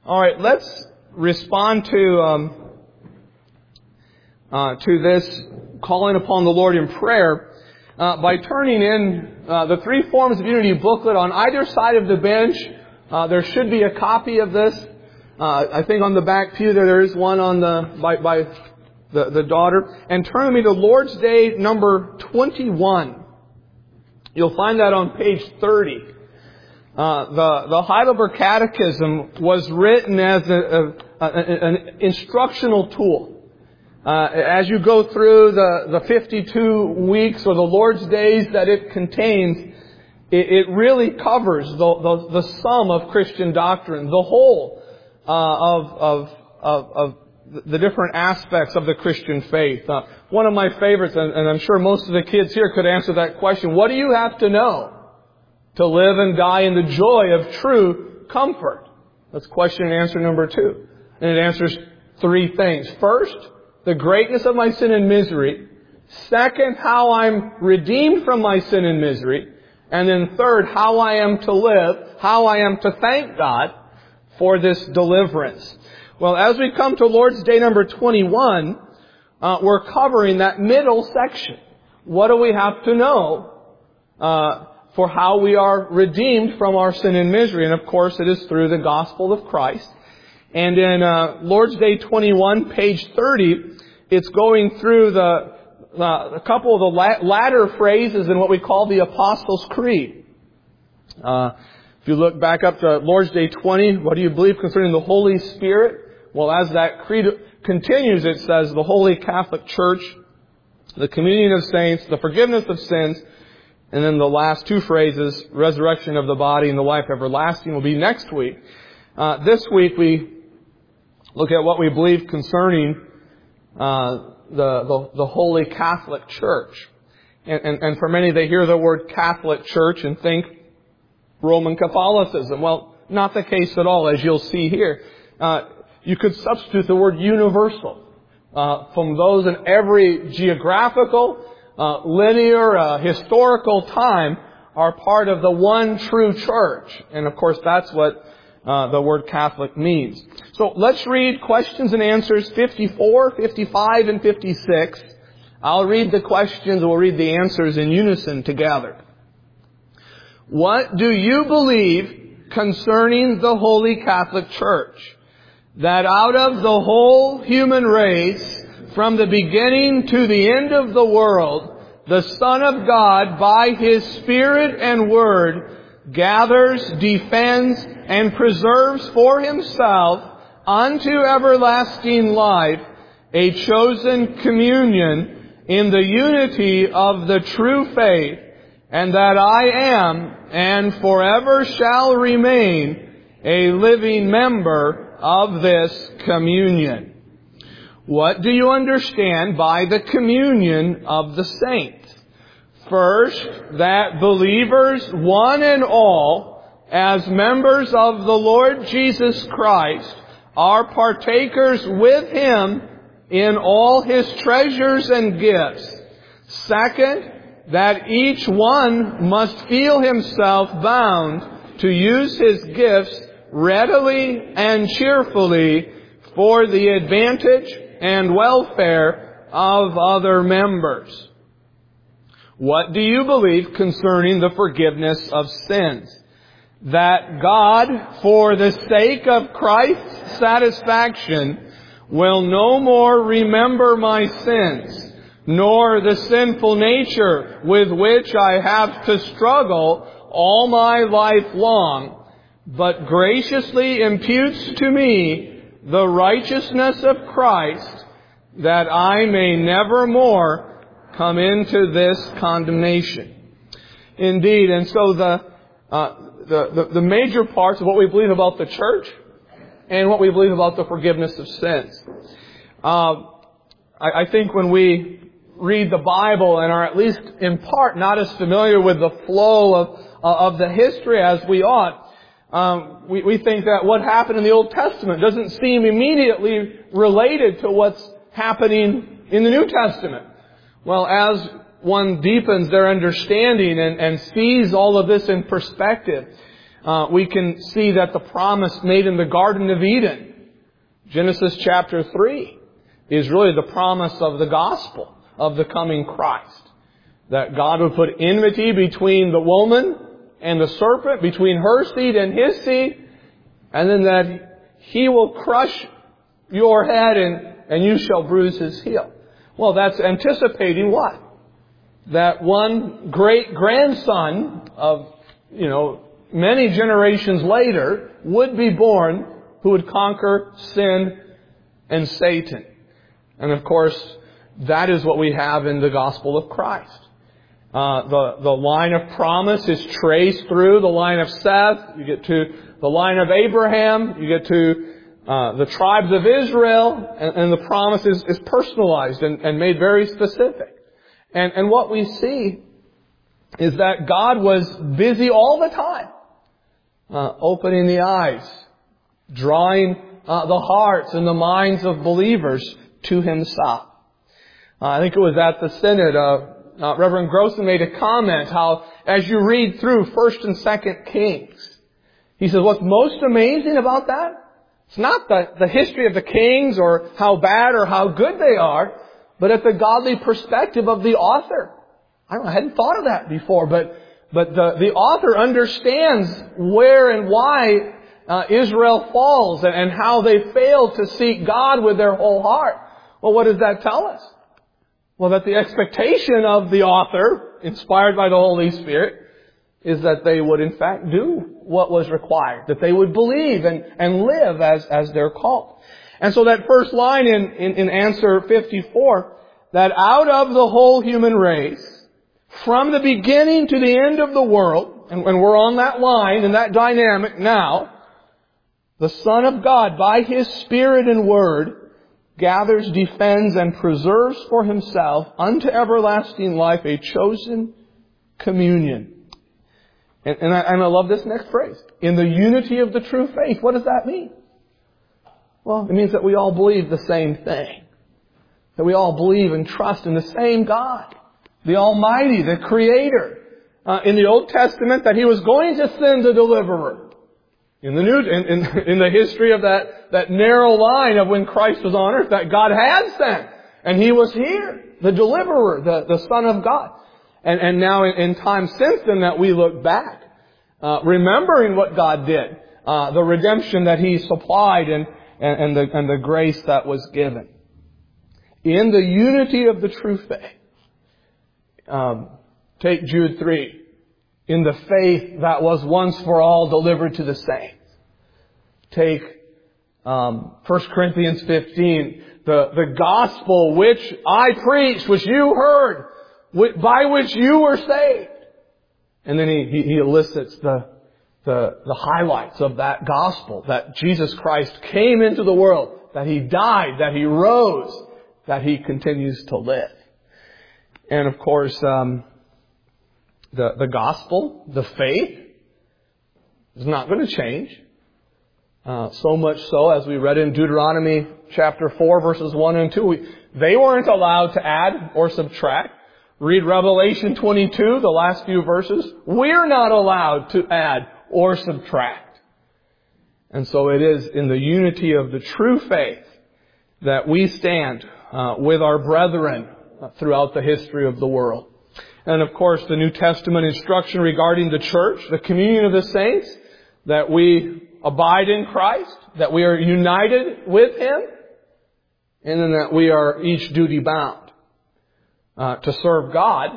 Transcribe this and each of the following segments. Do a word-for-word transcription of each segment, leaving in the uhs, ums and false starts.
All right, let's respond to um, uh, to this calling upon the Lord in prayer uh, by turning in uh, the Three Forms of Unity booklet on either side of the bench. Uh, there should be a copy of this. Uh, I think on the back pew there, there is one on the by, by the, the daughter. And turn with me to Lord's Day number twenty-one. You'll find that on page thirty. Uh, the, the Heidelberg Catechism was written as a, a, a, an instructional tool. Uh, as you go through the, the fifty-two weeks or the Lord's days that it contains, it, it really covers the, the, the sum of Christian doctrine, the whole uh, of, of, of, of the different aspects of the Christian faith. Uh, one of my favorites, and, and I'm sure most of the kids here could answer that question, what do you have to know to live and die in the joy of true comfort? That's question and answer number two. And it answers three things. First, the greatness of my sin and misery. Second, how I'm redeemed from my sin and misery. And then third, how I am to live, how I am to thank God for this deliverance. Well, as we come to Lord's Day number twenty-one, uh, we're covering that middle section. What do we have to know uh, for how we are redeemed from our sin and misery? And of course, it is through the gospel of Christ. And in uh, Lord's Day twenty-one, page thirty, it's going through the uh, a couple of the la- latter phrases in what we call the Apostles' Creed. Uh, if you look back up to Lord's Day twenty, what do you believe concerning the Holy Spirit? Well, as that creed continues, it says the Holy Catholic Church, the communion of saints, the forgiveness of sins, and then the last two phrases, resurrection of the body and the life everlasting, will be next week. Uh, this week we look at what we believe concerning uh, the, the the Holy Catholic Church. And, and, and for many, they hear the word Catholic Church and think Roman Catholicism. Well, not the case at all, as you'll see here. Uh, you could substitute the word universal uh, from those in every geographical, uh, linear, uh, historical time are part of the one true church. And of course, that's what uh, the word Catholic means. So let's read questions and answers fifty-four, fifty-five, and fifty-six. I'll read the questions, we'll read the answers in unison together. What do you believe concerning the Holy Catholic Church? That out of the whole human race, from the beginning to the end of the world, the Son of God, by His Spirit and Word, gathers, defends, and preserves for Himself unto everlasting life a chosen communion in the unity of the true faith, and that I am, and forever shall remain, a living member of this communion. What do you understand by the communion of the saints? First, that believers, one and all, as members of the Lord Jesus Christ, are partakers with Him in all His treasures and gifts. Second, that each one must feel himself bound to use his gifts readily and cheerfully for the advantage and welfare of other members. What do you believe concerning the forgiveness of sins? That God, for the sake of Christ's satisfaction, will no more remember my sins, nor the sinful nature with which I have to struggle all my life long, but graciously imputes to me the righteousness of Christ, that I may never more come into this condemnation. Indeed, and so the, uh, the, the, the major parts of what we believe about the church and what we believe about the forgiveness of sins. Uh, I, I think when we read the Bible and are at least in part not as familiar with the flow of, uh, of the history as we ought, Um, we, we think that what happened in the Old Testament doesn't seem immediately related to what's happening in the New Testament. Well, as one deepens their understanding and, and sees all of this in perspective, uh, uh, we can see that the promise made in the Garden of Eden, Genesis chapter three, is really the promise of the gospel of the coming Christ. That God would put enmity between the woman and the serpent, between her seed and his seed, and then that He will crush your head and, and you shall bruise His heel. Well, that's anticipating what? That one great grandson of, you know, many generations later would be born who would conquer sin and Satan. And of course, that is what we have in the gospel of Christ. Uh, the, the line of promise is traced through the line of Seth. You get to the line of Abraham. You get to uh, the tribes of Israel. And, and the promise is, is personalized and, and made very specific. And, and what we see is that God was busy all the time, uh, opening the eyes, drawing uh, the hearts and the minds of believers to Himself. Uh, I think it was at the Synod, uh, uh, Reverend Grossman made a comment how, as you read through First and Second Kings, he says, what's most amazing about that? It's not the, the history of the kings or how bad or how good they are, but at the godly perspective of the author. I don't know, I hadn't thought of that before, but but the, the author understands where and why uh, Israel falls and, and how they fail to seek God with their whole heart. Well, what does that tell us? Well, that the expectation of the author, inspired by the Holy Spirit, is that they would in fact do what was required, that they would believe and, and live as, as they're called. And so that first line in, in, in answer fifty-four, that out of the whole human race, from the beginning to the end of the world, and when we're on that line and that dynamic now, the Son of God, by His Spirit and Word, gathers, defends, and preserves for Himself unto everlasting life a chosen communion. And, and, I, and I love this next phrase. In the unity of the true faith. What does that mean? Well, it means that we all believe the same thing. That we all believe and trust in the same God. The Almighty, the Creator. Uh, in the Old Testament, that He was going to send a deliverer. In the New, in, in, in the history of that, that narrow line of when Christ was on earth, that God had sent. And He was here. The deliverer, the, the Son of God. And, and now in, in time since then that we look back, uh, remembering what God did, uh, the redemption that He supplied and, and, and, the, and the grace that was given. In the unity of the true faith. Um, take Jude three. In the faith that was once for all delivered to the saints. Take um, First Corinthians fifteen. The, the gospel which I preached, which you heard, by which you were saved. And then he, he, he elicits the, the, the highlights of that gospel. That Jesus Christ came into the world. That He died. That He rose. That He continues to live. And of course, um, the, the gospel, the faith, is not going to change. Uh, so much so, as we read in Deuteronomy chapter four, verses one and two, we, they weren't allowed to add or subtract. Read Revelation twenty-two, the last few verses. We're not allowed to add or subtract. And so it is in the unity of the true faith that we stand uh, with our brethren throughout the history of the world. And of course, the New Testament instruction regarding the church, the communion of the saints, that we abide in Christ, that we are united with Him, and then that we are each duty bound uh, to serve God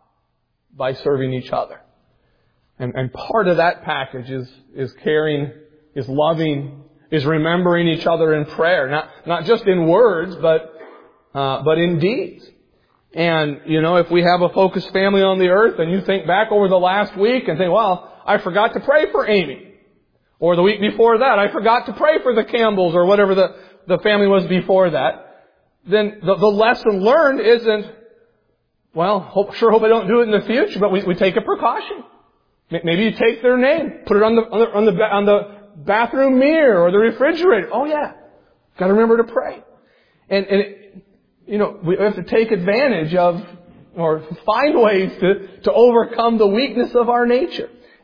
by serving each other. And, and part of that package is, is caring, is loving, is remembering each other in prayer. Not, not just in words, but, uh, but in deeds. And, you know, if we have a focused family on the earth and you think back over the last week and think, well, I forgot to pray for Amy. Or the week before that, I forgot to pray for the Campbells or whatever the, the family was before that. Then the, the lesson learned isn't, well, hope, sure hope I don't do it in the future, but we, we take a precaution. Maybe you take their name, put it on the, on the, on the, on the bathroom mirror or the refrigerator. Oh yeah. Gotta remember to pray. And, and it, you know, we have to take advantage of, or find ways to, to overcome the weakness of our nature.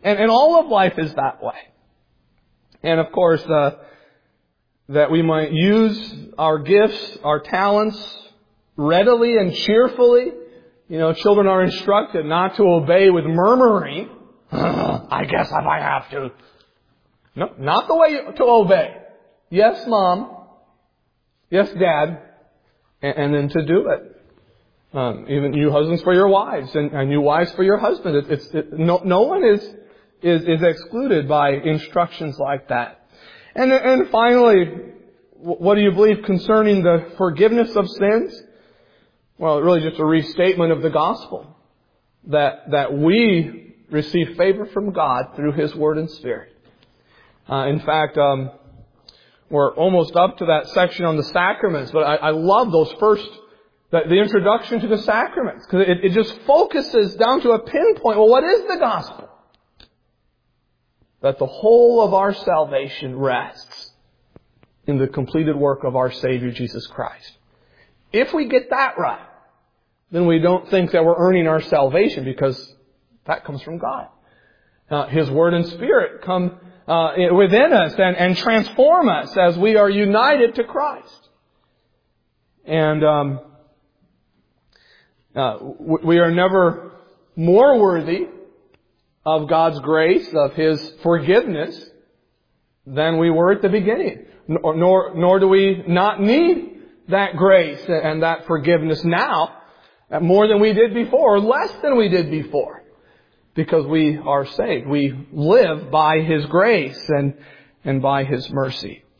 And, and all of life is that way. And of course, uh, that we might use our gifts, our talents readily and cheerfully. You know, children are instructed not to obey with murmuring. I guess if I have to. No, not the way to obey. Yes, Mom. Yes, Dad. And, and then to do it. Um, even you husbands for your wives, and, and you wives for your husband. It, it's it, no, no one is, is is excluded by instructions like that. And and finally, what do you believe concerning the forgiveness of sins? Well, really just a restatement of the gospel that that we receive favor from God through His Word and Spirit. Uh, in fact, um, we're almost up to that section on the sacraments, but I, I love those first. The, the introduction to the sacraments, because it, it just focuses down to a pinpoint. Well, what is the gospel? That the whole of our salvation rests in the completed work of our Savior, Jesus Christ. If we get that right, then we don't think that we're earning our salvation, because that comes from God. Uh, His Word and Spirit come uh, within us and, and transform us as we are united to Christ. And um Uh, we are never more worthy of God's grace, of His forgiveness, than we were at the beginning. Nor, nor, nor do we not need that grace and that forgiveness now more than we did before, or less than we did before, because we are saved. We live by His grace and, and by His mercy.